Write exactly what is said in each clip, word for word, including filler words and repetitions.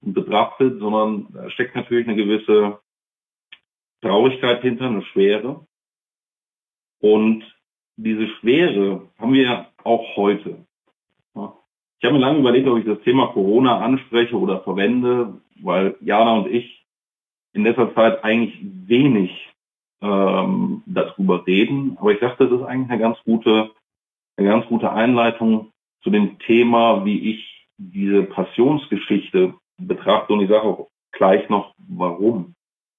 betrachtet, sondern da steckt natürlich eine gewisse Traurigkeit hinter, eine Schwere. Und diese Schwere haben wir auch heute. Ich habe mir lange überlegt, ob ich das Thema Corona anspreche oder verwende, weil Jana und ich in letzter Zeit eigentlich wenig ähm, darüber reden. Aber ich dachte, das ist eigentlich eine ganz gute, eine ganz gute Einleitung zu dem Thema, wie ich diese Passionsgeschichte betrachte. Und ich sage auch gleich noch, warum.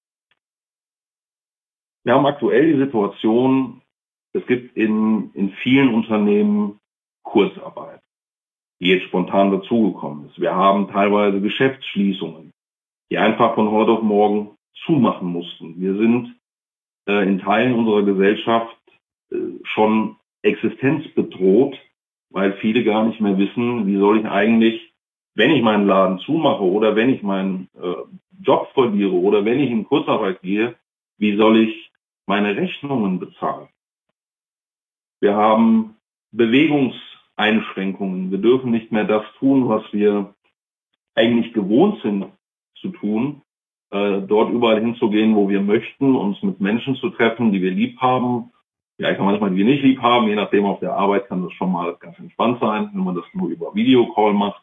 Wir haben aktuell die Situation, es gibt in, in vielen Unternehmen Kurzarbeit, die jetzt spontan dazugekommen ist. Wir haben teilweise Geschäftsschließungen, die einfach von heute auf morgen zumachen mussten. Wir sind äh, in Teilen unserer Gesellschaft äh, schon existenzbedroht, weil viele gar nicht mehr wissen, wie soll ich eigentlich, wenn ich meinen Laden zumache oder wenn ich meinen äh, Job verliere oder wenn ich in Kurzarbeit gehe, wie soll ich meine Rechnungen bezahlen? Wir haben Bewegungseinschränkungen. Wir dürfen nicht mehr das tun, was wir eigentlich gewohnt sind zu tun, äh, dort überall hinzugehen, wo wir möchten, uns mit Menschen zu treffen, die wir lieb haben. Vielleicht auch manchmal, die wir nicht lieb haben. Je nachdem, auf der Arbeit kann das schon mal ganz entspannt sein, wenn man das nur über Videocall macht.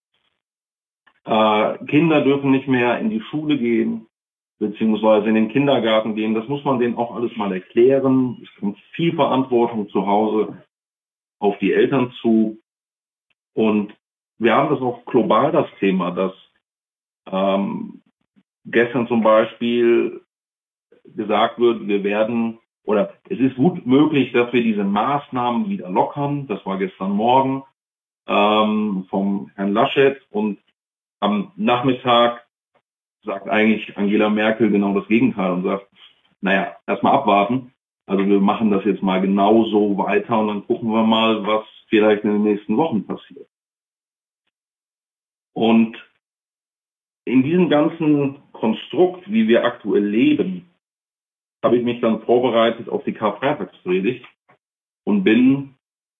Äh, Kinder dürfen nicht mehr in die Schule gehen, beziehungsweise in den Kindergarten gehen. Das muss man denen auch alles mal erklären. Es kommt viel Verantwortung zu Hause auf die Eltern zu. Und wir haben das auch global, das Thema, dass ähm, gestern zum Beispiel gesagt wird, wir werden, oder es ist gut möglich, dass wir diese Maßnahmen wieder lockern. Das war gestern Morgen ähm, vom Herrn Laschet. Und am Nachmittag sagt eigentlich Angela Merkel genau das Gegenteil und sagt, naja, erstmal abwarten. Also wir machen das jetzt mal genau so weiter und dann gucken wir mal, was vielleicht in den nächsten Wochen passiert. Und in diesem ganzen Konstrukt, wie wir aktuell leben, habe ich mich dann vorbereitet auf die Karfreitagspredigt und bin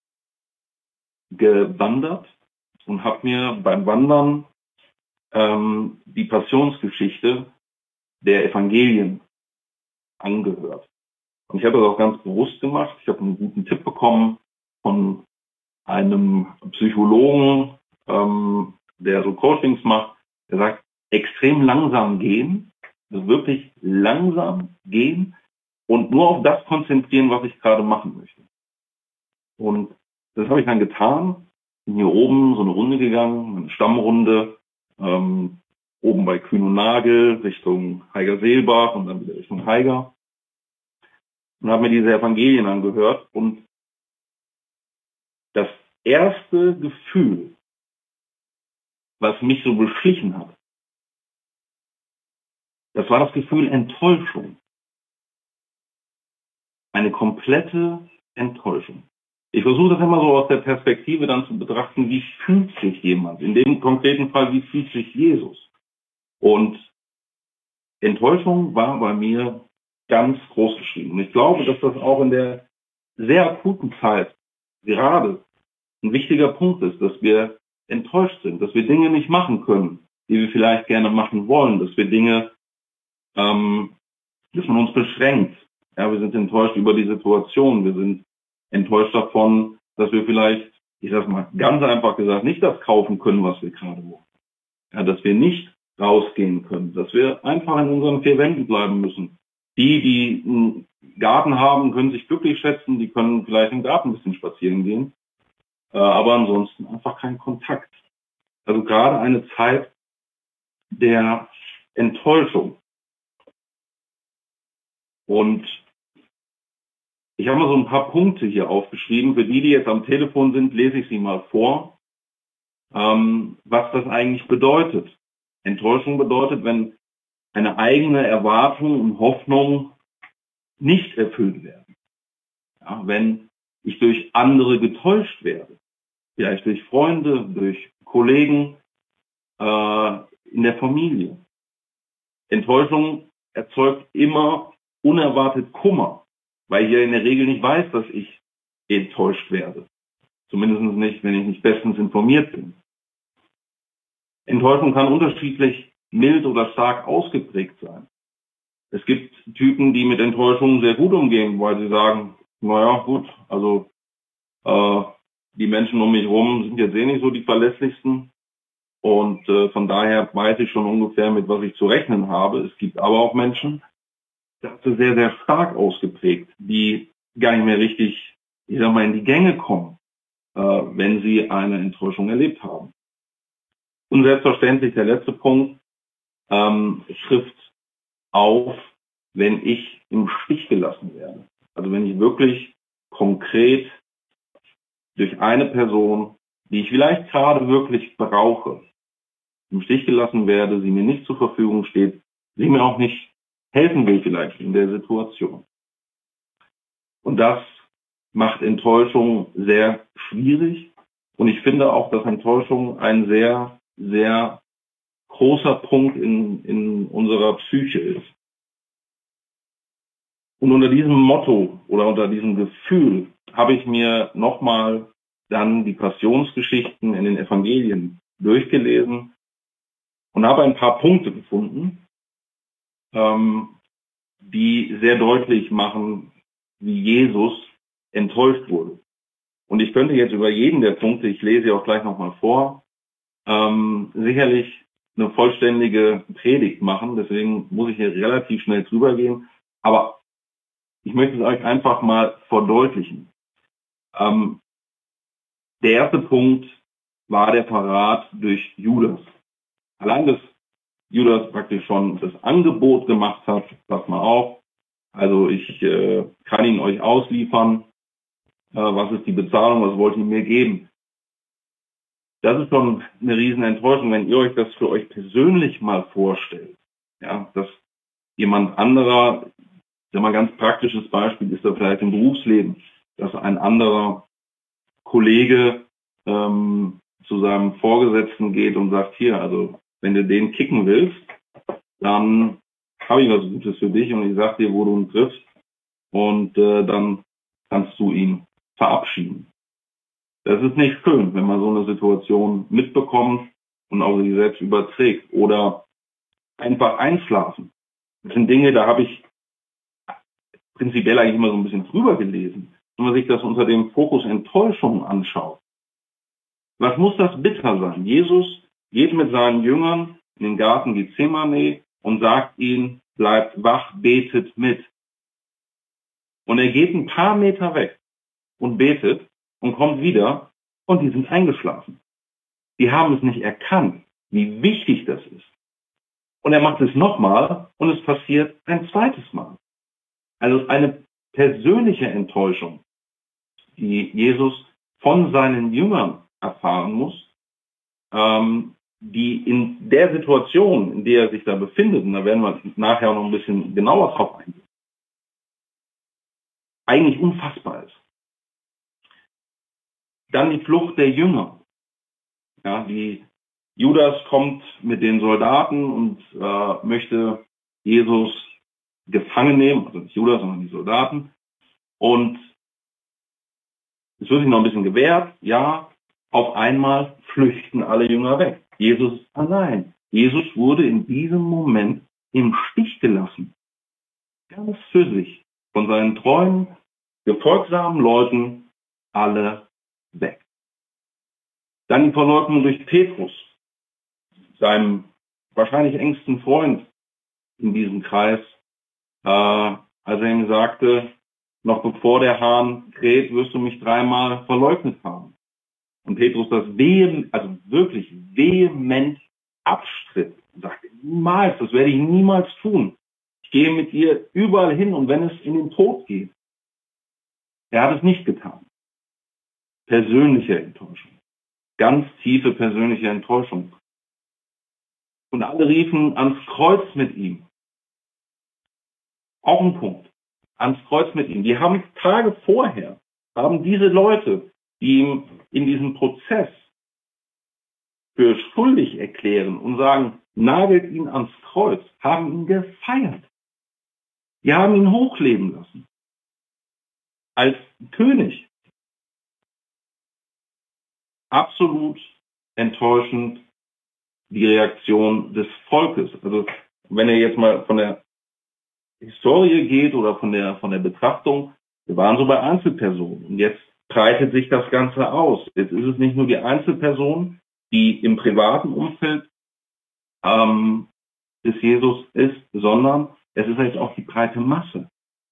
gewandert und habe mir beim Wandern ähm, die Passionsgeschichte der Evangelien angehört. Und ich habe das auch ganz bewusst gemacht. Ich habe einen guten Tipp bekommen von einem Psychologen, ähm, der so Coachings macht. Der sagt, extrem langsam gehen, also wirklich langsam gehen und nur auf das konzentrieren, was ich gerade machen möchte. Und das habe ich dann getan. Bin hier oben so eine Runde gegangen, eine Stammrunde, ähm, oben bei Kühn und Nagel Richtung Heiger-Seelbach und dann wieder Richtung Heiger. Und habe mir diese Evangelien angehört. Und das erste Gefühl, was mich so beschlichen hat, das war das Gefühl Enttäuschung. Eine komplette Enttäuschung. Ich versuche das immer so aus der Perspektive dann zu betrachten, wie fühlt sich jemand? In dem konkreten Fall, wie fühlt sich Jesus? Und Enttäuschung war bei mir ganz groß geschrieben. Und ich glaube, dass das auch in der sehr akuten Zeit gerade ein wichtiger Punkt ist, dass wir enttäuscht sind, dass wir Dinge nicht machen können, die wir vielleicht gerne machen wollen, dass wir Dinge, ähm, dass man uns beschränkt. Ja, wir sind enttäuscht über die Situation, wir sind enttäuscht davon, dass wir vielleicht, ich sag mal ganz einfach gesagt, nicht das kaufen können, was wir gerade wollen. Ja, dass wir nicht rausgehen können, dass wir einfach in unseren vier Wänden bleiben müssen. Die, die einen Garten haben, können sich glücklich schätzen, die können vielleicht im Garten ein bisschen spazieren gehen, äh, aber ansonsten einfach kein Kontakt. Also gerade eine Zeit der Enttäuschung. Und ich habe mal so ein paar Punkte hier aufgeschrieben. Für die, die jetzt am Telefon sind, lese ich sie mal vor, ähm, was das eigentlich bedeutet. Enttäuschung bedeutet, wenn eine eigene Erwartung und Hoffnung nicht erfüllt werden. Ja, wenn ich durch andere getäuscht werde, vielleicht durch Freunde, durch Kollegen, äh, in der Familie. Enttäuschung erzeugt immer unerwartet Kummer, weil ich ja in der Regel nicht weiß, dass ich enttäuscht werde. Zumindest nicht, wenn ich nicht bestens informiert bin. Enttäuschung kann unterschiedlich mild oder stark ausgeprägt sein. Es gibt Typen, die mit Enttäuschungen sehr gut umgehen, weil sie sagen, naja, gut, also äh, die Menschen um mich herum sind jetzt eh nicht so die verlässlichsten. Und äh, von daher weiß ich schon ungefähr, mit was ich zu rechnen habe. Es gibt aber auch Menschen, das ist sehr, sehr stark ausgeprägt, die gar nicht mehr richtig, ich sag mal, in die Gänge kommen, äh, wenn sie eine Enttäuschung erlebt haben. Und selbstverständlich der letzte Punkt ähm, trifft auf, wenn ich im Stich gelassen werde. Also wenn ich wirklich konkret durch eine Person, die ich vielleicht gerade wirklich brauche, im Stich gelassen werde, sie mir nicht zur Verfügung steht, sie mir auch nicht helfen will vielleicht in der Situation. Und das macht Enttäuschung sehr schwierig. Und ich finde auch, dass Enttäuschung ein sehr, sehr großer Punkt in, in unserer Psyche ist. Und unter diesem Motto oder unter diesem Gefühl habe ich mir nochmal dann die Passionsgeschichten in den Evangelien durchgelesen und habe ein paar Punkte gefunden, ähm, die sehr deutlich machen, wie Jesus enttäuscht wurde. Und ich könnte jetzt über jeden der Punkte, ich lese sie auch gleich nochmal vor, ähm, sicherlich eine vollständige Predigt machen. Deswegen muss ich hier relativ schnell drüber gehen. Aber ich möchte es euch einfach mal verdeutlichen. Ähm, der erste Punkt war der Verrat durch Judas. Allein, dass Judas praktisch schon das Angebot gemacht hat, pass mal auf, also ich äh, kann ihn euch ausliefern, äh, was ist die Bezahlung, was wollt ihr mir geben? Das ist schon eine riesen Enttäuschung, wenn ihr euch das für euch persönlich mal vorstellt. Ja, dass jemand anderer, ich sag mal, ganz praktisches Beispiel ist da vielleicht im Berufsleben, dass ein anderer Kollege ähm, zu seinem Vorgesetzten geht und sagt, hier, also wenn du den kicken willst, dann habe ich was Gutes für dich und ich sag dir, wo du ihn triffst und äh, dann kannst du ihn verabschieden. Das ist nicht schön, wenn man so eine Situation mitbekommt und auch sich selbst überträgt. Oder einfach einschlafen. Das sind Dinge, da habe ich prinzipiell eigentlich immer so ein bisschen drüber gelesen. Wenn man sich das unter dem Fokus Enttäuschung anschaut. Was muss das bitter sein? Jesus geht mit seinen Jüngern in den Garten Gethsemane und sagt ihnen, bleibt wach, betet mit. Und er geht ein paar Meter weg und betet und kommt wieder und die sind eingeschlafen. Die haben es nicht erkannt, wie wichtig das ist. Und er macht es nochmal und es passiert ein zweites Mal. Also eine persönliche Enttäuschung, die Jesus von seinen Jüngern erfahren muss, ähm, die in der Situation, in der er sich da befindet, und da werden wir nachher noch ein bisschen genauer drauf eingehen, eigentlich unfassbar ist. Dann die Flucht der Jünger. Ja, die Judas kommt mit den Soldaten und äh, möchte Jesus gefangen nehmen, also nicht Judas, sondern die Soldaten. Und es wird sich noch ein bisschen gewehrt, ja, auf einmal flüchten alle Jünger weg. Jesus ist allein. Jesus wurde in diesem Moment im Stich gelassen. Ganz für sich. Von seinen treuen, gefolgsamen Leuten alle weg. Dann die Verleugnung durch Petrus, seinem wahrscheinlich engsten Freund in diesem Kreis, äh, als er ihm sagte, noch bevor der Hahn kräht, wirst du mich dreimal verleugnet haben. Und Petrus das vehement, also wirklich vehement abstritt und sagte, niemals, das werde ich niemals tun. Ich gehe mit dir überall hin und wenn es in den Tod geht. Er hat es nicht getan. Persönliche Enttäuschung. Ganz tiefe persönliche Enttäuschung. Und alle riefen ans Kreuz mit ihm. Auch ein Punkt. Ans Kreuz mit ihm. Die haben Tage vorher, haben diese Leute, die ihm in diesem Prozess für schuldig erklären und sagen, nagelt ihn ans Kreuz, haben ihn gefeiert. Die haben ihn hochleben lassen. Als König. Absolut enttäuschend die Reaktion des Volkes. Also wenn er jetzt mal von der Historie geht oder von der, von der Betrachtung, wir waren so bei Einzelpersonen. Und jetzt breitet sich das Ganze aus. Jetzt ist es nicht nur die Einzelperson, die im privaten Umfeld ähm, des Jesus ist, sondern es ist jetzt auch die breite Masse.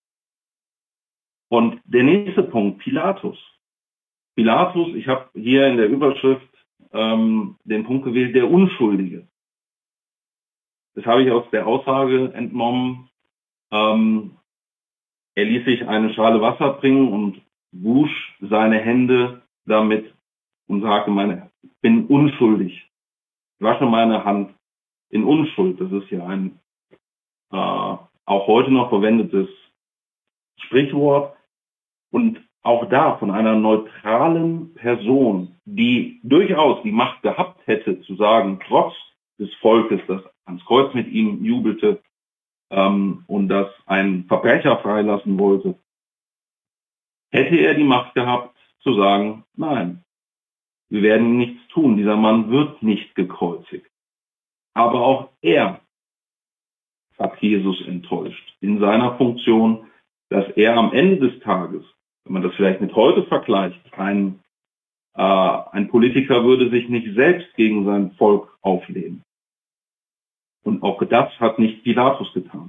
Und der nächste Punkt, Pilatus. Pilatus, ich habe hier in der Überschrift ähm, den Punkt gewählt, der Unschuldige. Das habe ich aus der Aussage entnommen. Ähm, er ließ sich eine Schale Wasser bringen und wusch seine Hände damit und sagte, meine, ich bin unschuldig. Ich wasche meine Hand in Unschuld. Das ist ja ein äh, auch heute noch verwendetes Sprichwort. Und auch da von einer neutralen Person, die durchaus die Macht gehabt hätte, zu sagen, trotz des Volkes, das ans Kreuz mit ihm jubelte ähm, und das ein Verbrecher freilassen wollte, hätte er die Macht gehabt, zu sagen, nein, wir werden ihm nichts tun, dieser Mann wird nicht gekreuzigt. Aber auch er hat Jesus enttäuscht in seiner Funktion, dass er am Ende des Tages, wenn man das vielleicht mit heute vergleicht, ein, äh, ein Politiker würde sich nicht selbst gegen sein Volk auflehnen. Und auch das hat nicht Pilatus getan.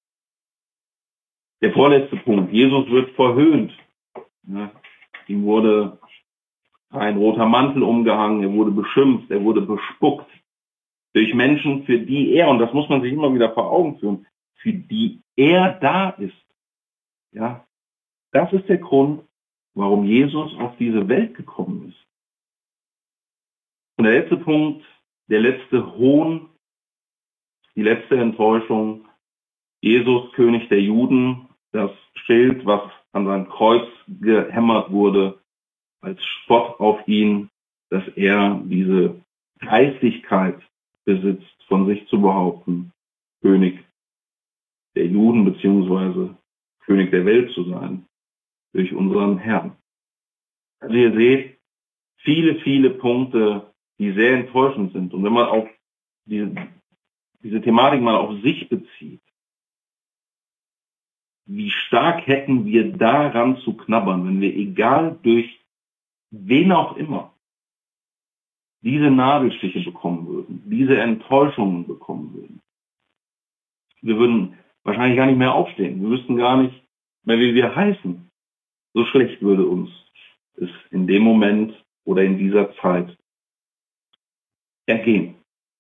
Der vorletzte Punkt, Jesus wird verhöhnt. Ja, ihm wurde ein roter Mantel umgehangen, er wurde beschimpft, er wurde bespuckt. Durch Menschen, für die er, und das muss man sich immer wieder vor Augen führen, für die er da ist. Ja, das ist der Grund, warum Jesus auf diese Welt gekommen ist. Und der letzte Punkt, der letzte Hohn, die letzte Enttäuschung, Jesus, König der Juden, das Schild, was an sein Kreuz gehämmert wurde, als Spott auf ihn, dass er diese Geistigkeit besitzt, von sich zu behaupten, König der Juden beziehungsweise König der Welt zu sein, durch unseren Herrn. Also ihr seht, viele, viele Punkte, die sehr enttäuschend sind. Und wenn man auch diese, diese Thematik mal auf sich bezieht, wie stark hätten wir daran zu knabbern, wenn wir, egal durch wen auch immer, diese Nadelstiche bekommen würden, diese Enttäuschungen bekommen würden. Wir würden wahrscheinlich gar nicht mehr aufstehen. Wir wüssten gar nicht mehr, wie wir heißen. So schlecht würde uns es in dem Moment oder in dieser Zeit ergehen.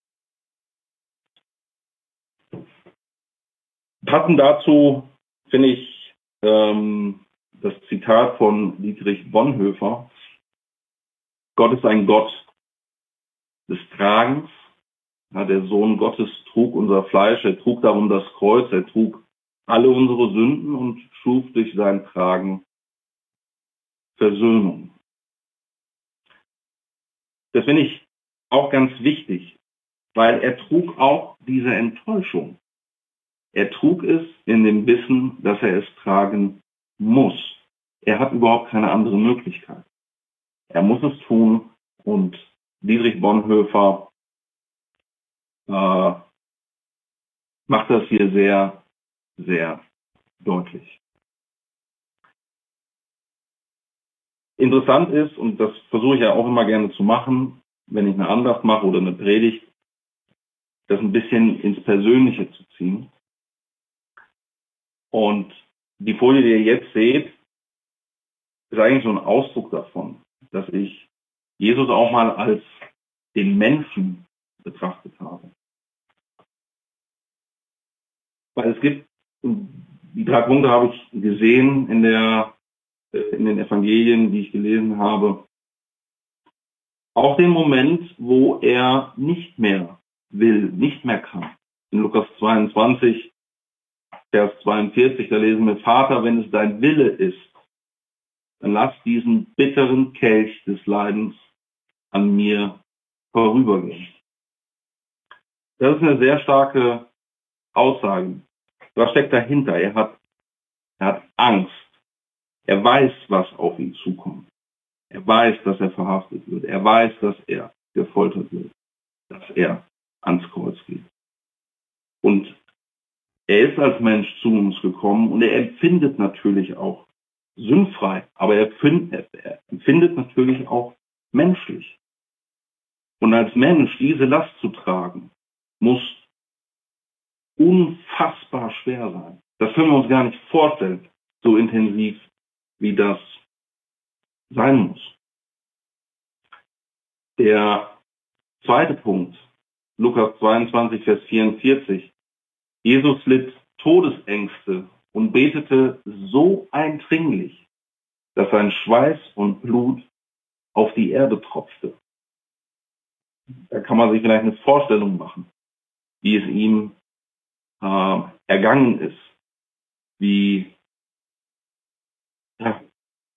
Passend dazu finde ich ähm, das Zitat von Dietrich Bonhoeffer. Gott ist ein Gott des Tragens. Ja, der Sohn Gottes trug unser Fleisch, er trug darum das Kreuz, er trug alle unsere Sünden und schuf durch sein Tragen Versöhnung. Das finde ich auch ganz wichtig, weil er trug auch diese Enttäuschung. Er trug es in dem Wissen, dass er es tragen muss. Er hat überhaupt keine andere Möglichkeit. Er muss es tun und Dietrich Bonhoeffer äh, macht das hier sehr, sehr deutlich. Interessant ist, und das versuche ich ja auch immer gerne zu machen, wenn ich eine Andacht mache oder eine Predigt, das ein bisschen ins Persönliche zu ziehen. Und die Folie, die ihr jetzt seht, ist eigentlich so ein Ausdruck davon, dass ich Jesus auch mal als den Menschen betrachtet habe. Weil es gibt, die drei Punkte habe ich gesehen in der, in den Evangelien, die ich gelesen habe, auch den Moment, wo er nicht mehr will, nicht mehr kann. In Lukas zweiundzwanzig, Vers zweiundvierzig, da lesen wir, Vater, wenn es dein Wille ist, dann lass diesen bitteren Kelch des Leidens an mir vorübergehen. Das ist eine sehr starke Aussage. Was steckt dahinter? Er hat, er hat Angst. Er weiß, was auf ihn zukommt. Er weiß, dass er verhaftet wird. Er weiß, dass er gefoltert wird. Dass er ans Kreuz geht. Und er ist als Mensch zu uns gekommen und er empfindet natürlich auch sündfrei, aber er, find, er empfindet natürlich auch menschlich. Und als Mensch diese Last zu tragen, muss unfassbar schwer sein. Das können wir uns gar nicht vorstellen, so intensiv wie das sein muss. Der zweite Punkt, Lukas zweiundzwanzig, Vers vierundvierzig. Jesus litt Todesängste und betete so eindringlich, dass sein Schweiß und Blut auf die Erde tropfte. Da kann man sich vielleicht eine Vorstellung machen, wie es ihm äh, ergangen ist, wie ja,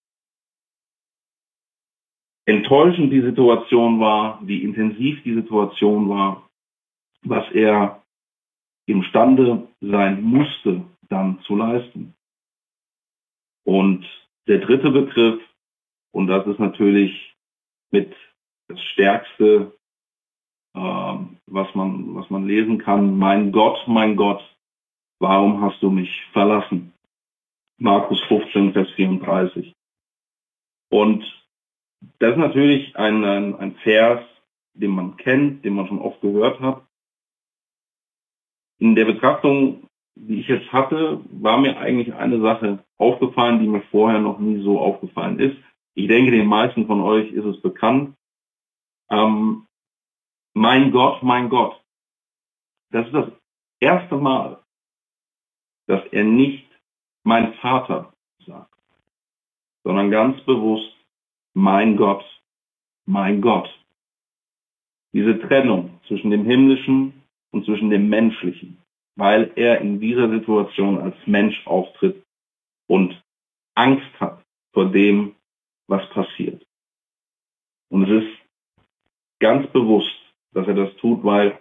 enttäuschend die Situation war, wie intensiv die Situation war, was er imstande sein musste, dann zu leisten. Und der dritte Begriff, und das ist natürlich mit das Stärkste, äh, was man, was man lesen kann: Mein Gott, mein Gott, warum hast du mich verlassen? Markus fünfzehn, Vers vierunddreißig. Und das ist natürlich ein, ein, ein Vers, den man kennt, den man schon oft gehört hat. In der Betrachtung, die ich jetzt hatte, war mir eigentlich eine Sache aufgefallen, die mir vorher noch nie so aufgefallen ist. Ich denke, den meisten von euch ist es bekannt. Ähm, mein Gott, mein Gott. Das ist das erste Mal, dass er nicht mein Vater sagt, sondern ganz bewusst mein Gott, mein Gott. Diese Trennung zwischen dem Himmlischen und zwischen dem Menschlichen, weil er in dieser Situation als Mensch auftritt und Angst hat vor dem, was passiert. Und es ist ganz bewusst, dass er das tut, weil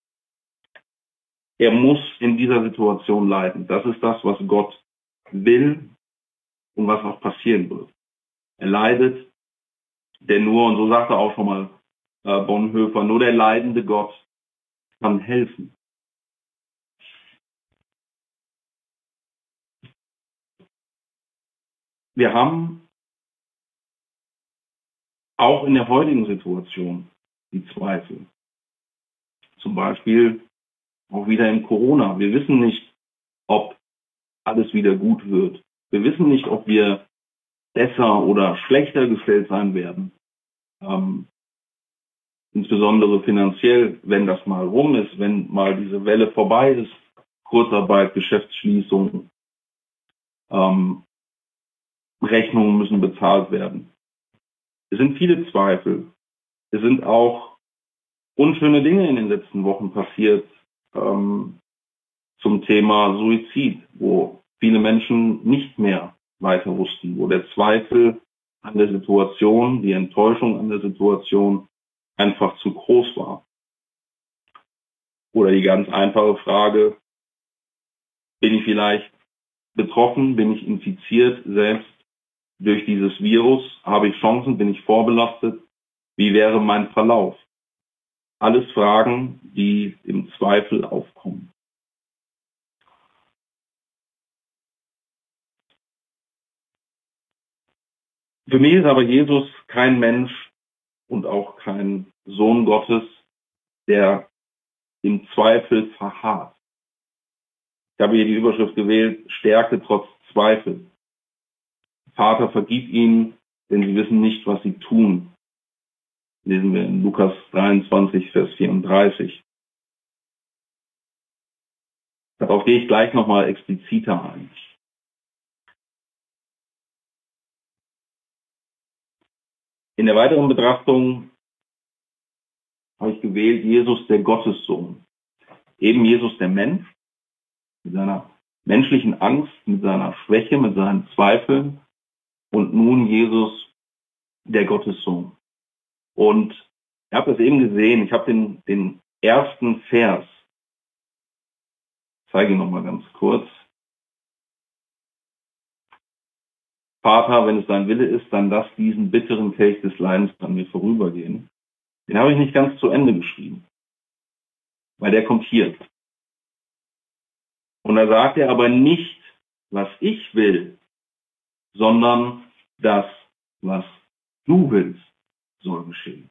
er muss in dieser Situation leiden. Das ist das, was Gott will und was auch passieren wird. Er leidet, denn nur, und so sagte auch schon mal äh, Bonhoeffer, nur der leidende Gott kann helfen. Wir haben auch in der heutigen Situation die Zweifel. Zum Beispiel auch wieder in Corona. Wir wissen nicht, ob alles wieder gut wird. Wir wissen nicht, ob wir besser oder schlechter gestellt sein werden. Ähm, insbesondere finanziell, wenn das mal rum ist, wenn mal diese Welle vorbei ist, Kurzarbeit, Geschäftsschließung, ähm, Rechnungen müssen bezahlt werden. Es sind viele Zweifel. Es sind auch unschöne Dinge in den letzten Wochen passiert ähm, zum Thema Suizid, wo viele Menschen nicht mehr weiter wussten, wo der Zweifel an der Situation, die Enttäuschung an der Situation einfach zu groß war. Oder die ganz einfache Frage: Bin ich vielleicht betroffen? Bin ich infiziert selbst durch dieses Virus? Habe ich Chancen? Bin ich vorbelastet? Wie wäre mein Verlauf? Alles Fragen, die im Zweifel aufkommen. Für mich ist aber Jesus kein Mensch und auch kein Sohn Gottes, der im Zweifel verharrt. Ich habe hier die Überschrift gewählt: Stärke trotz Zweifel. Vater, vergib ihnen, denn sie wissen nicht, was sie tun. Lesen wir in Lukas dreiundzwanzig, Vers vierunddreißig. Darauf gehe ich gleich nochmal expliziter ein. In der weiteren Betrachtung habe ich gewählt Jesus, der Gottessohn. Eben Jesus, der Mensch, mit seiner menschlichen Angst, mit seiner Schwäche, mit seinen Zweifeln, und nun Jesus, der Gottessohn. Und ihr habt das eben gesehen, ich habe den, den ersten Vers, ich zeige ihn nochmal ganz kurz. Vater, wenn es dein Wille ist, dann lass diesen bitteren Kelch des Leidens an mir vorübergehen. Den habe ich nicht ganz zu Ende geschrieben. weil der kommt hier. Und da sagt er aber nicht, was ich will, sondern das, was du willst, soll geschehen.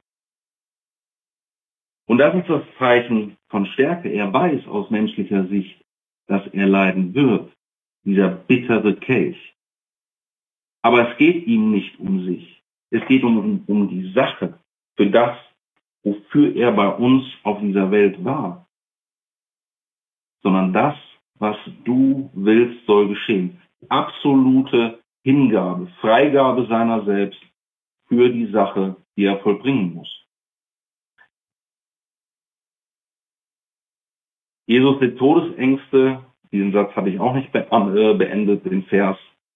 Und das ist das Zeichen von Stärke. Er weiß aus menschlicher Sicht, dass er leiden wird, dieser bittere Kelch. Aber es geht ihm nicht um sich. Es geht um, um die Sache, für das, wofür er bei uns auf dieser Welt war. Sondern das, was du willst, soll geschehen. Absolute Hingabe, Freigabe seiner selbst für die Sache, die er vollbringen muss. Jesus litt Todesängste, diesen Satz hatte ich auch nicht beendet, den Vers,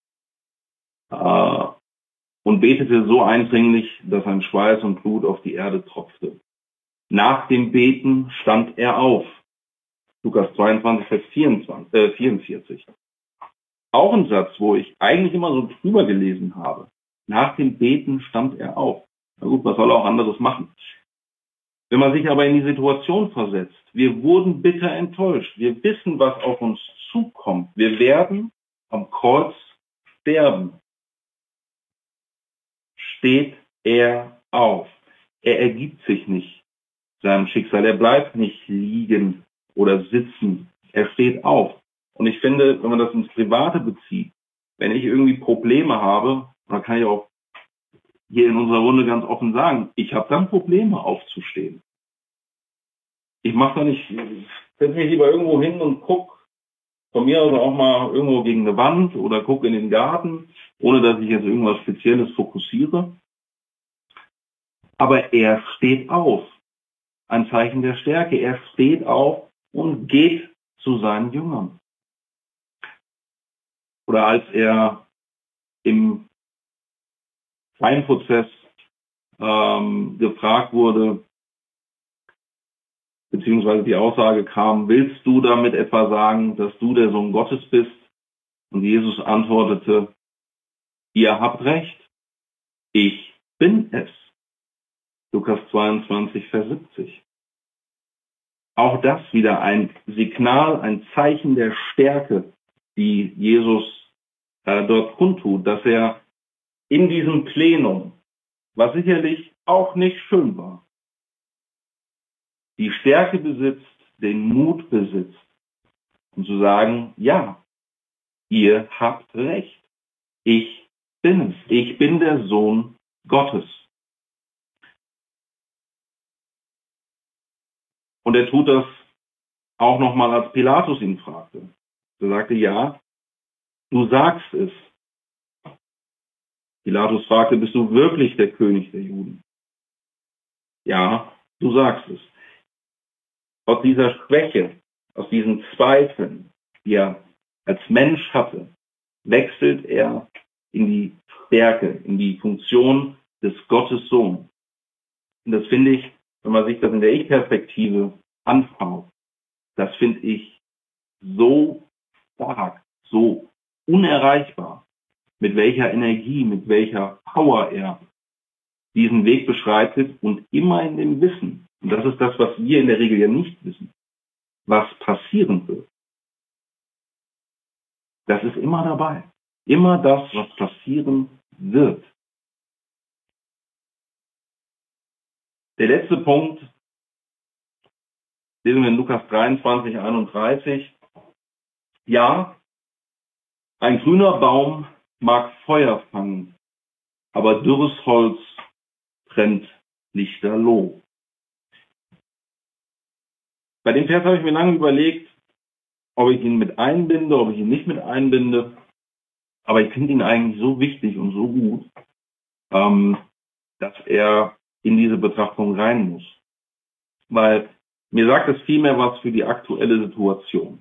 äh, und betete so eindringlich, dass sein Schweiß und Blut auf die Erde tropfte. Nach dem Beten stand er auf. Lukas zweiundzwanzig, Vers vierundzwanzig, äh, vierundvierzig. Auch ein Satz, wo ich eigentlich immer so drüber gelesen habe. Nach dem Beten stand er auf. Na gut, was soll er auch anderes machen? Wenn man sich aber in die Situation versetzt, wir wurden bitter enttäuscht. Wir wissen, was auf uns zukommt. Wir werden am Kreuz sterben. Steht er auf. Er ergibt sich nicht seinem Schicksal. Er bleibt nicht liegen oder sitzen. Er steht auf. Und ich finde, wenn man das ins Private bezieht, wenn ich irgendwie Probleme habe, dann kann ich auch hier in unserer Runde ganz offen sagen, ich habe dann Probleme aufzustehen. Ich mache da nicht, setze mich lieber irgendwo hin und gucke von mir aus auch mal irgendwo gegen eine Wand oder gucke in den Garten, ohne dass ich jetzt irgendwas Spezielles fokussiere. Aber er steht auf. Ein Zeichen der Stärke. Er steht auf und geht zu seinen Jüngern. Oder als er im Weinprozess ähm, gefragt wurde, beziehungsweise die Aussage kam, willst du damit etwa sagen, dass du der Sohn Gottes bist? Und Jesus antwortete, ihr habt recht, ich bin es. Lukas zweiundzwanzig, Vers siebzig. Auch das wieder ein Signal, ein Zeichen der Stärke, die Jesus äh, dort kundtut, dass er in diesem Plenum, was sicherlich auch nicht schön war, die Stärke besitzt, den Mut besitzt, um zu sagen, ja, ihr habt recht. Ich bin es. Ich bin der Sohn Gottes. Und er tut das auch nochmal, als Pilatus ihn fragte. Er sagte, ja, du sagst es. Pilatus fragte, bist du wirklich der König der Juden? Ja, du sagst es. Aus dieser Schwäche, aus diesen Zweifeln, die er als Mensch hatte, wechselt er in die Stärke, in die Funktion des Gottessohns. Und das finde ich, wenn man sich das in der Ich-Perspektive anschaut, das finde ich so stark, so unerreichbar, mit welcher Energie, mit welcher Power er diesen Weg beschreitet und immer in dem Wissen, und das ist das, was wir in der Regel ja nicht wissen, was passieren wird. Das ist immer dabei. Immer das, was passieren wird. Der letzte Punkt, lesen wir in Lukas dreiundzwanzig, einunddreißig. Ja, ein grüner Baum mag Feuer fangen, aber dürres Holz brennt lichterloh. Bei dem Vers habe ich mir lange überlegt, ob ich ihn mit einbinde, ob ich ihn nicht mit einbinde. Aber ich finde ihn eigentlich so wichtig und so gut, ähm, dass er in diese Betrachtung rein muss. Weil mir sagt es vielmehr was für die aktuelle Situation.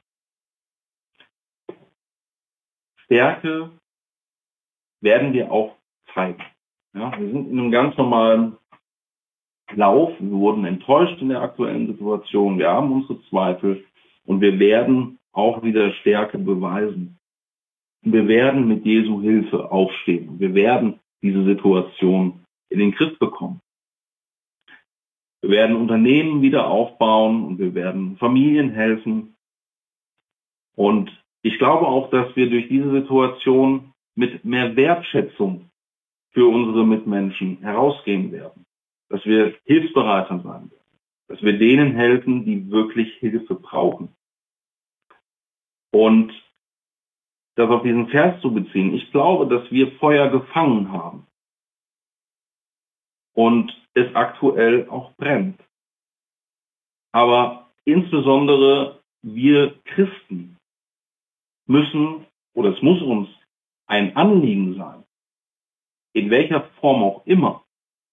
Stärke werden wir auch zeigen. Ja, wir sind in einem ganz normalen Lauf. Wir wurden enttäuscht in der aktuellen Situation. Wir haben unsere Zweifel und wir werden auch wieder Stärke beweisen. Wir werden mit Jesu Hilfe aufstehen. Wir werden diese Situation in den Griff bekommen. Wir werden Unternehmen wieder aufbauen und wir werden Familien helfen. Und ich glaube auch, dass wir durch diese Situation mit mehr Wertschätzung für unsere Mitmenschen herausgehen werden. Dass wir hilfsbereiter sein werden. Dass wir denen helfen, die wirklich Hilfe brauchen. Und das auf diesen Vers zu beziehen, ich glaube, dass wir Feuer gefangen haben. Und es aktuell auch brennt. Aber insbesondere wir Christen müssen, oder es muss uns ein Anliegen sein, in welcher Form auch immer,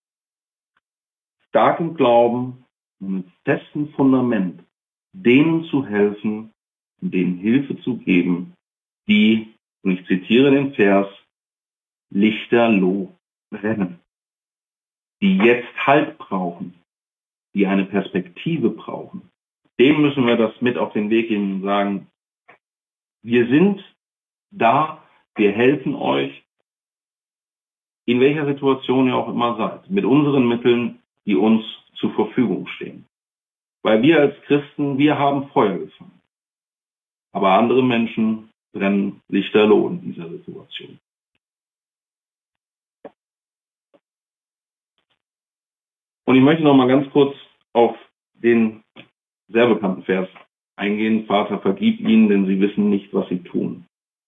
stark im Glauben und mit festem Fundament, denen zu helfen, denen Hilfe zu geben, die, und ich zitiere den Vers, lichterloh brennen, die jetzt Halt brauchen, die eine Perspektive brauchen. Dem müssen wir das mit auf den Weg geben und sagen, wir sind da, wir helfen euch, in welcher Situation ihr auch immer seid, mit unseren Mitteln, die uns zur Verfügung stehen. Weil wir als Christen, wir haben Feuer gefangen. Aber andere Menschen brennen lichterloh in dieser Situation. Und ich möchte noch mal ganz kurz auf den sehr bekannten Vers eingehen. Vater, vergib ihnen, denn sie wissen nicht, was sie tun.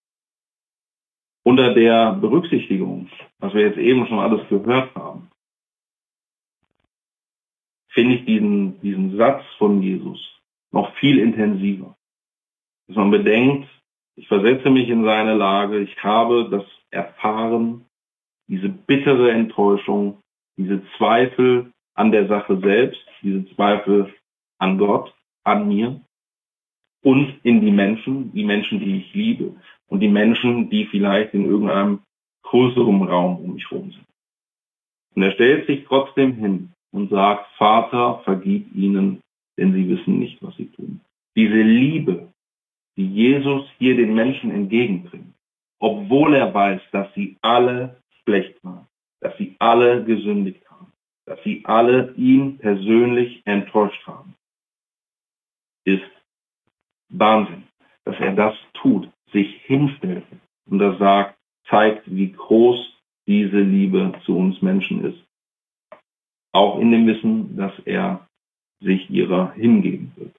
Unter der Berücksichtigung, was wir jetzt eben schon alles gehört haben, finde ich diesen, diesen Satz von Jesus noch viel intensiver. Dass man bedenkt, ich versetze mich in seine Lage, ich habe das erfahren, diese bittere Enttäuschung, diese Zweifel an der Sache selbst, diese Zweifel an Gott, an mir und in die Menschen, die Menschen, die ich liebe und die Menschen, die vielleicht in irgendeinem größeren Raum um mich herum sind. Und er stellt sich trotzdem hin und sagt, Vater, vergib ihnen, denn sie wissen nicht, was sie tun. Diese Liebe, die Jesus hier den Menschen entgegenbringt, obwohl er weiß, dass sie alle schlecht waren, dass sie alle gesündigt haben, dass sie alle ihn persönlich enttäuscht haben, ist Wahnsinn, dass er das tut, sich hinstellt und das sagt, zeigt, wie groß diese Liebe zu uns Menschen ist. Auch in dem Wissen, dass er sich ihrer hingeben wird.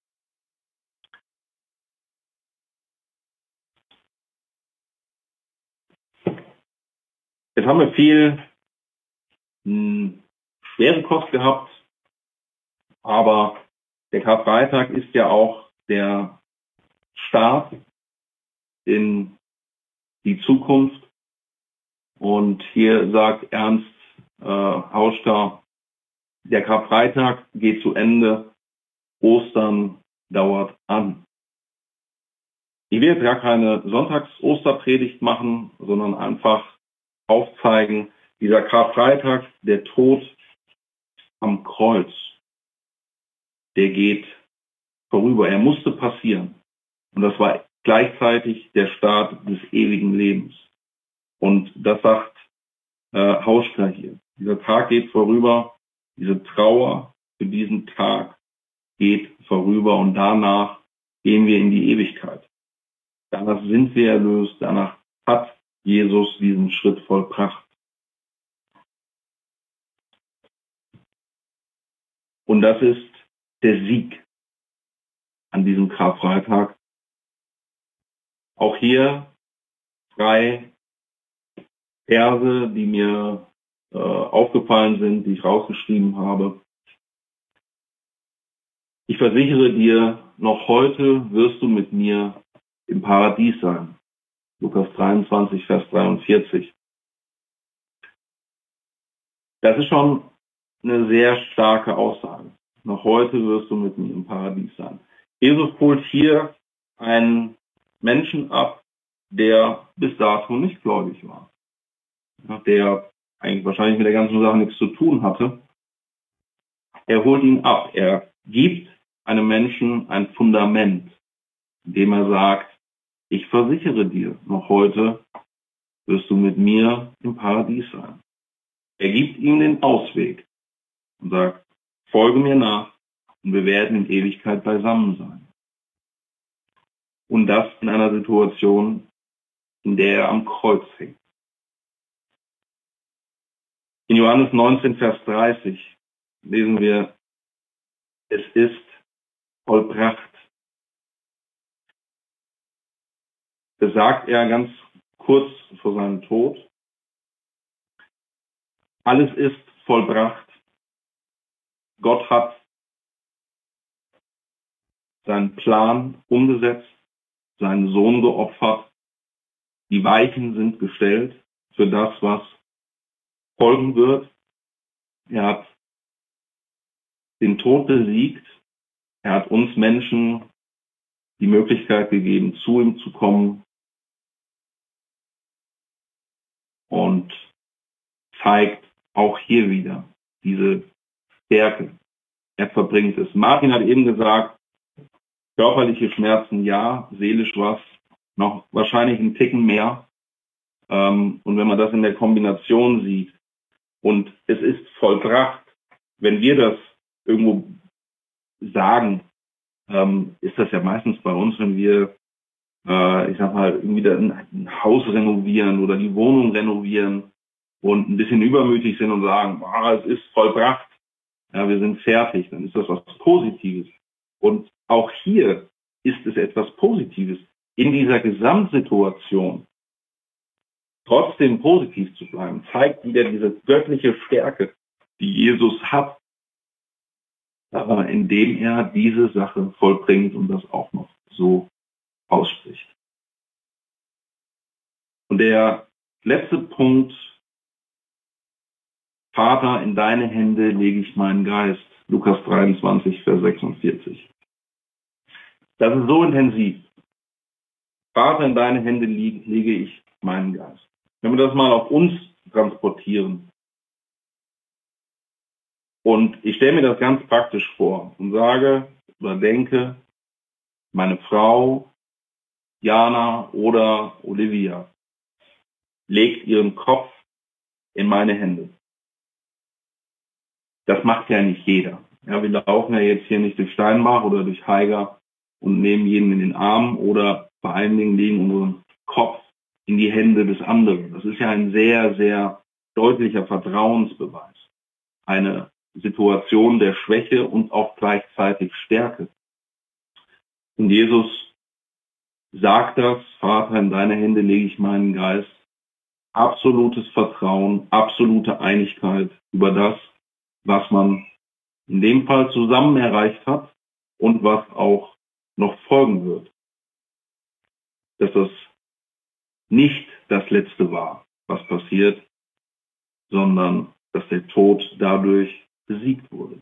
Jetzt haben wir viel mh, schwere Kost gehabt, aber der Karfreitag ist ja auch der Start in die Zukunft. Und hier sagt Ernst äh, Hauschka, der Karfreitag geht zu Ende, Ostern dauert an. Ich will jetzt gar keine Sonntags-Osterpredigt machen, sondern einfach aufzeigen, dieser Karfreitag, der Tod am Kreuz, der geht vorüber. Er musste passieren. Und das war gleichzeitig der Start des ewigen Lebens. Und das sagt äh, Hauschka hier. Dieser Tag geht vorüber, diese Trauer für diesen Tag geht vorüber und danach gehen wir in die Ewigkeit. Danach sind wir erlöst, danach hat Jesus diesen Schritt vollbracht. Und das ist der Sieg an diesem Karfreitag. Auch hier drei Verse, die mir äh, aufgefallen sind, die ich rausgeschrieben habe. Ich versichere dir, noch heute wirst du mit mir im Paradies sein. Lukas dreiundzwanzig, Vers dreiundvierzig. Das ist schon eine sehr starke Aussage. Noch heute wirst du mit mir im Paradies sein. Jesus holt hier einen Menschen ab, der bis dato nicht gläubig war. Der eigentlich wahrscheinlich mit der ganzen Sache nichts zu tun hatte. Er holt ihn ab. Er gibt einem Menschen ein Fundament, indem er sagt, ich versichere dir, noch heute wirst du mit mir im Paradies sein. Er gibt ihm den Ausweg und sagt, folge mir nach und wir werden in Ewigkeit beisammen sein. Und das in einer Situation, in der er am Kreuz hängt. In Johannes neunzehn, Vers dreißig lesen wir, es ist vollbracht. Das sagt er ganz kurz vor seinem Tod. Alles ist vollbracht. Gott hat seinen Plan umgesetzt, seinen Sohn geopfert. Die Weichen sind gestellt für das, was folgen wird. Er hat den Tod besiegt. Er hat uns Menschen die Möglichkeit gegeben, zu ihm zu kommen und zeigt auch hier wieder diese Stärke. Er verbringt es. Martin hat eben gesagt, körperliche Schmerzen ja, seelisch was, noch wahrscheinlich einen Ticken mehr. Und wenn man das in der Kombination sieht und es ist vollbracht, wenn wir das irgendwo sagen, ist das ja meistens bei uns, wenn wir, ich sag mal, irgendwie ein Haus renovieren oder die Wohnung renovieren und ein bisschen übermütig sind und sagen, ah, es ist vollbracht, ja, wir sind fertig, dann ist das was Positives. Und auch hier ist es etwas Positives. In dieser Gesamtsituation trotzdem positiv zu bleiben, zeigt wieder diese göttliche Stärke, die Jesus hat, aber indem er diese Sache vollbringt und das auch noch so ausspricht. Und der letzte Punkt, Vater, in deine Hände lege ich meinen Geist. Lukas dreiundzwanzig, Vers sechsundvierzig. Das ist so intensiv. Vater, in deine Hände lege ich meinen Geist. Wenn wir das mal auf uns transportieren, und ich stelle mir das ganz praktisch vor und sage oder denke, meine Frau, Jana oder Olivia, legt ihren Kopf in meine Hände. Das macht ja nicht jeder. Ja, wir laufen ja jetzt hier nicht durch Steinbach oder durch Haiger und nehmen jeden in den Arm oder vor allen Dingen legen unseren Kopf in die Hände des anderen. Das ist ja ein sehr, sehr deutlicher Vertrauensbeweis. Eine Situation der Schwäche und auch gleichzeitig Stärke. Und Jesus sagt das, Vater, in deine Hände lege ich meinen Geist. Absolutes Vertrauen, absolute Einigkeit über das, was man in dem Fall zusammen erreicht hat und was auch noch folgen wird. Dass das nicht das Letzte war, was passiert, sondern dass der Tod dadurch besiegt wurde.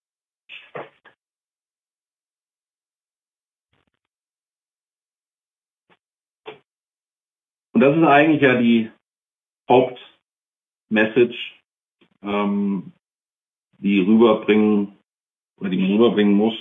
Und das ist eigentlich ja die Hauptmessage, ähm, die rüberbringen oder die man rüberbringen muss.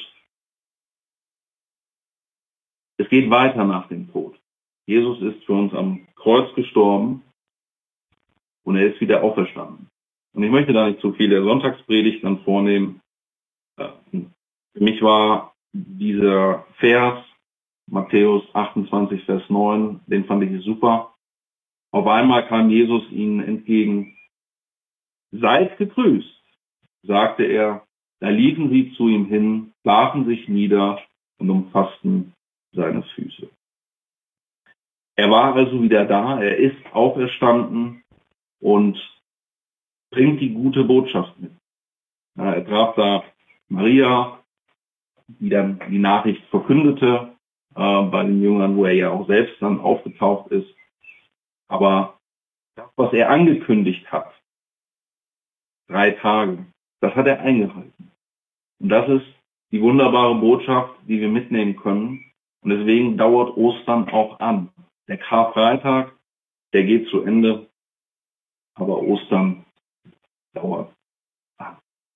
Es geht weiter nach dem Tod. Jesus ist für uns am Kreuz gestorben und er ist wieder auferstanden. Und ich möchte da nicht zu viel der Sonntagspredigt dann vornehmen. Für mich war dieser Vers, Matthäus achtundzwanzig, Vers neun, den fand ich super. Auf einmal kam Jesus ihnen entgegen. Seid gegrüßt, sagte er. Da liefen sie zu ihm hin, warfen sich nieder und umfassten seine Füße. Er war also wieder da, er ist auferstanden und bringt die gute Botschaft mit. Ja, er traf da Maria, die dann die Nachricht verkündete äh, bei den Jüngern, wo er ja auch selbst dann aufgetaucht ist. Aber das, was er angekündigt hat, drei Tage, das hat er eingehalten. Und das ist die wunderbare Botschaft, die wir mitnehmen können. Und deswegen dauert Ostern auch an. Der Karfreitag, der geht zu Ende, aber Ostern dauert an.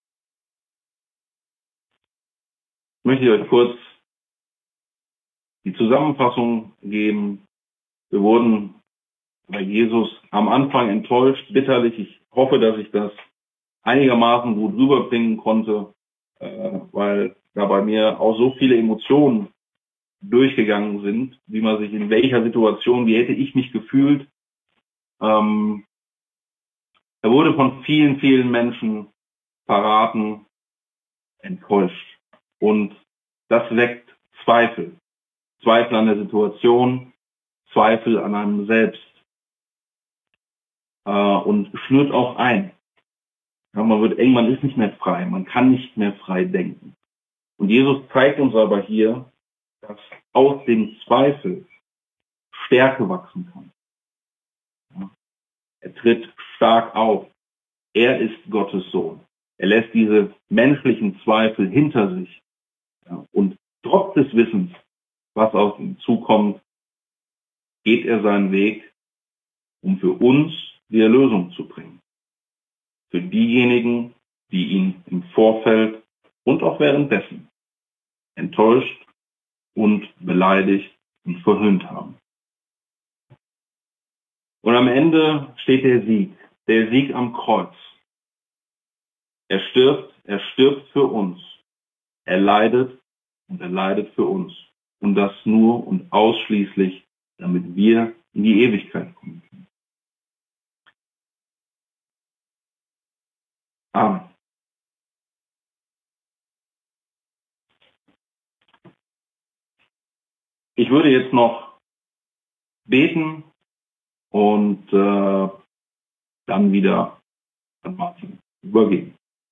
Ich möchte euch kurz die Zusammenfassung geben. Wir wurden bei Jesus am Anfang enttäuscht, bitterlich. Ich hoffe, dass ich das einigermaßen gut rüberbringen konnte. äh, weil da bei mir auch so viele Emotionen durchgegangen sind, wie man sich in welcher Situation, wie hätte ich mich gefühlt. Ähm, er wurde von vielen, vielen Menschen verraten, enttäuscht. Und das weckt Zweifel. Zweifel an der Situation, Zweifel an einem selbst. Äh, und schnürt auch ein. Ja, man wird eng, man ist nicht mehr frei, man kann nicht mehr frei denken. Und Jesus zeigt uns aber hier, dass aus dem Zweifel Stärke wachsen kann. Ja. Er tritt stark auf. Er ist Gottes Sohn. Er lässt diese menschlichen Zweifel hinter sich. Ja. Und trotz des Wissens, was auf ihn zukommt, geht er seinen Weg, um für uns die Erlösung zu bringen. Für diejenigen, die ihn im Vorfeld und auch währenddessen enttäuscht und beleidigt und verhöhnt haben. Und am Ende steht der Sieg, der Sieg am Kreuz. Er stirbt, er stirbt für uns. Er leidet und er leidet für uns. Und das nur und ausschließlich, damit wir in die Ewigkeit kommen können. Amen. Ich würde jetzt noch beten und äh, dann wieder an Martin übergeben.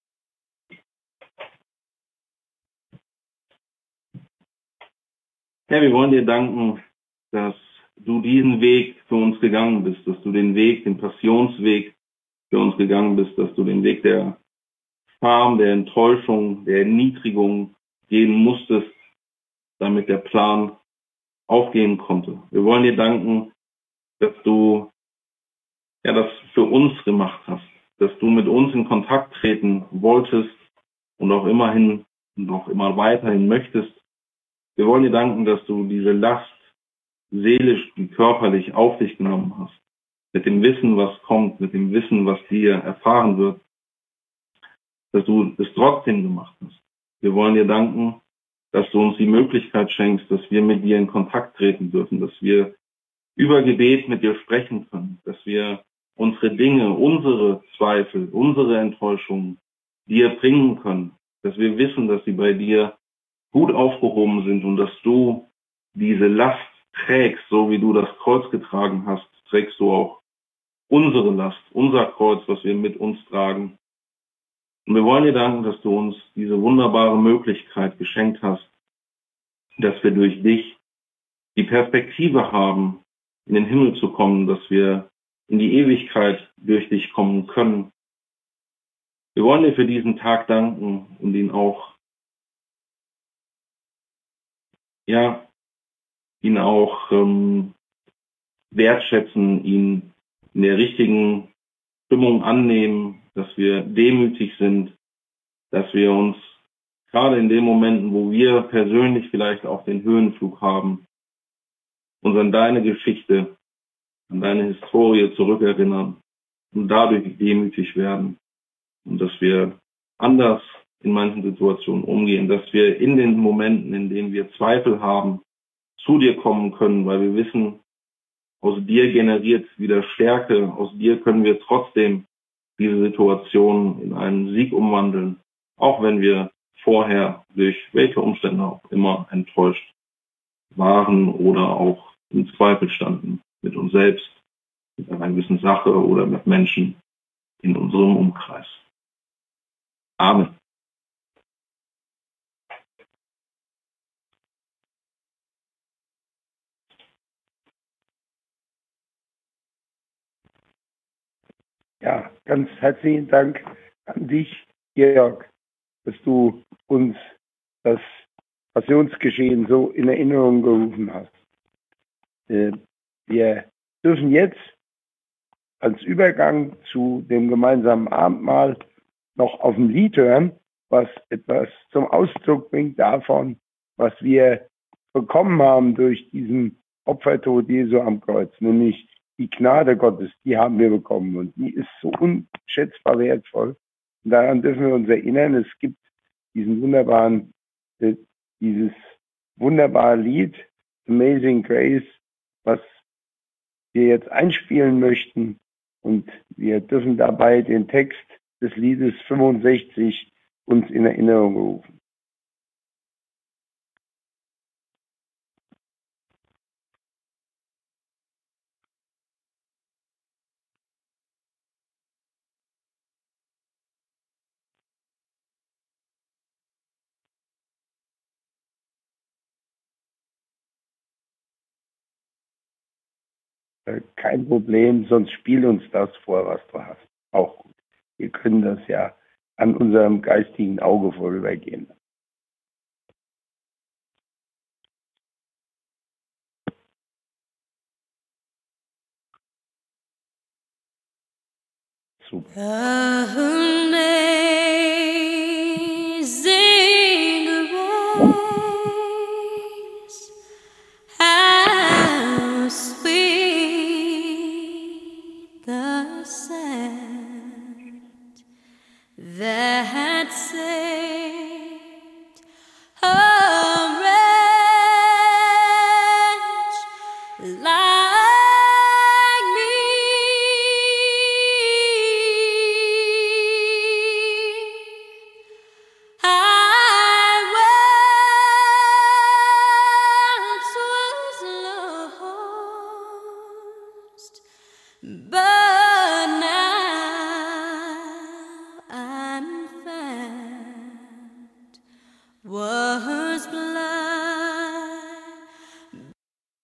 Herr, wir wollen dir danken, dass du diesen Weg für uns gegangen bist, dass du den Weg, den Passionsweg für uns gegangen bist, dass du den Weg der Scham, der Enttäuschung, der Erniedrigung gehen musstest, damit der Plan aufgehen konnte. Wir wollen dir danken, dass du ja das für uns gemacht hast, dass du mit uns in Kontakt treten wolltest und auch immerhin und auch immer weiterhin möchtest. Wir wollen dir danken, dass du diese Last seelisch und körperlich auf dich genommen hast. Mit dem Wissen, was kommt, mit dem Wissen, was dir erfahren wird, dass du es trotzdem gemacht hast. Wir wollen dir danken, dass du uns die Möglichkeit schenkst, dass wir mit dir in Kontakt treten dürfen, dass wir über Gebet mit dir sprechen können, dass wir unsere Dinge, unsere Zweifel, unsere Enttäuschungen dir bringen können, dass wir wissen, dass sie bei dir gut aufgehoben sind und dass du diese Last trägst, so wie du das Kreuz getragen hast, trägst du auch unsere Last, unser Kreuz, was wir mit uns tragen. Und wir wollen dir danken, dass du uns diese wunderbare Möglichkeit geschenkt hast, dass wir durch dich die Perspektive haben, in den Himmel zu kommen, dass wir in die Ewigkeit durch dich kommen können. Wir wollen dir für diesen Tag danken und ihn auch, ja, ihn auch ähm, wertschätzen, ihn in der richtigen Stimmung annehmen, dass wir demütig sind, dass wir uns gerade in den Momenten, wo wir persönlich vielleicht auch den Höhenflug haben, uns an deine Geschichte, an deine Historie zurückerinnern und dadurch demütig werden und dass wir anders in manchen Situationen umgehen, dass wir in den Momenten, in denen wir Zweifel haben, zu dir kommen können, weil wir wissen, aus dir generiert wieder Stärke, aus dir können wir trotzdem diese Situation in einen Sieg umwandeln, auch wenn wir vorher durch welche Umstände auch immer enttäuscht waren oder auch im Zweifel standen mit uns selbst, mit einer gewissen Sache oder mit Menschen in unserem Umkreis. Amen. Ja, ganz herzlichen Dank an dich, Georg, dass du uns das Passionsgeschehen so in Erinnerung gerufen hast. Äh, wir dürfen jetzt als Übergang zu dem gemeinsamen Abendmahl noch auf ein Lied hören, was etwas zum Ausdruck bringt davon, was wir bekommen haben durch diesen Opfertod Jesu am Kreuz, nämlich die Gnade Gottes, die haben wir bekommen und die ist so unschätzbar wertvoll. Und daran dürfen wir uns erinnern, es gibt diesen wunderbaren, äh, dieses wunderbare Lied Amazing Grace, was wir jetzt einspielen möchten. Und wir dürfen dabei den Text des Liedes fünfundsechzig uns in Erinnerung rufen. Kein Problem, sonst spiel uns das vor, was du hast. Auch gut. Wir können das ja an unserem geistigen Auge vorübergehen. Super. Amazing grace, how sweet the sound that saved a wretch like me. I once was lost, but